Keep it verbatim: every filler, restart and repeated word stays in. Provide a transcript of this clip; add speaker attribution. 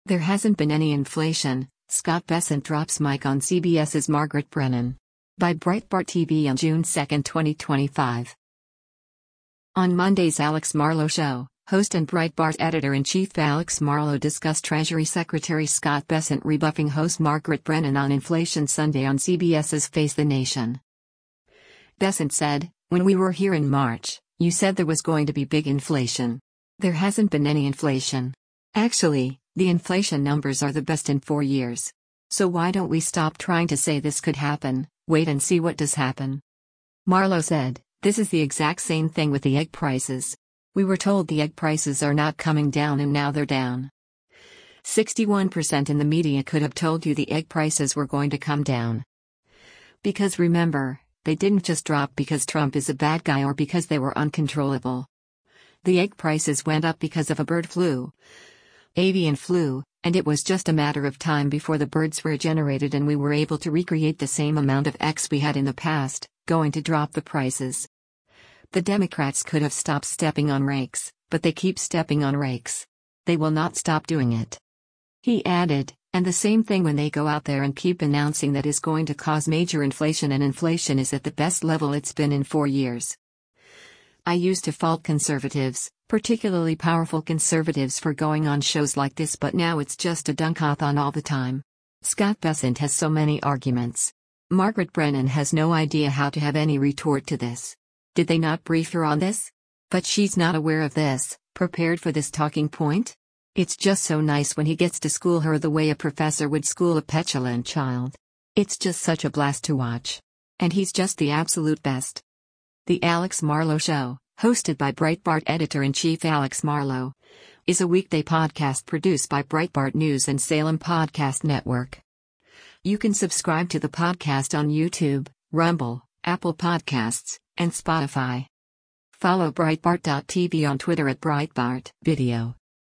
Speaker 1: There hasn't been any inflation, Scott Bessent drops mic on CBS's Margaret Brennan. By Breitbart T V on June second, twenty twenty-five. On Monday's Alex Marlow Show, host and Breitbart editor-in-chief Alex Marlow discussed Treasury Secretary Scott Bessent rebuffing host Margaret Brennan on inflation Sunday on CBS's Face the Nation. Bessent said, "When we were here in March, you said there was going to be big inflation. There hasn't been any inflation. Actually, the inflation numbers are the best in four years. So why don't we stop trying to say this could happen, wait and see what does happen?" Marlow said, "This is the exact same thing with the egg prices. We were told the egg prices are not coming down and now they're down. sixty-one percent in the media could have told you the egg prices were going to come down. Because remember, they didn't just drop because Trump is a bad guy or because they were uncontrollable. The egg prices went up because of a bird flu. Avian flu, and it was just a matter of time before the birds were generated and we were able to recreate the same amount of eggs we had in the past, going to drop the prices. The Democrats could have stopped stepping on rakes, but they keep stepping on rakes. They will not stop doing it." He added, "And the same thing when they go out there and keep announcing that is going to cause major inflation, and inflation is at the best level it's been in four years. I used to fault conservatives, particularly powerful conservatives, for going on shows like this, but now it's just a dunkathon all the time." Scott Bessent has so many arguments. Margaret Brennan has no idea how to have any retort to this. Did they not brief her on this? But she's not aware of this, prepared for this talking point? It's just so nice when he gets to school her the way a professor would school a petulant child. It's just such a blast to watch. And he's just the absolute best. The Alex Marlow Show, hosted by Breitbart editor-in-chief Alex Marlow, is a weekday podcast produced by Breitbart News and Salem Podcast Network. You can subscribe to the podcast on YouTube, Rumble, Apple Podcasts, and Spotify. Follow Breitbart dot T V on Twitter at Breitbart Video.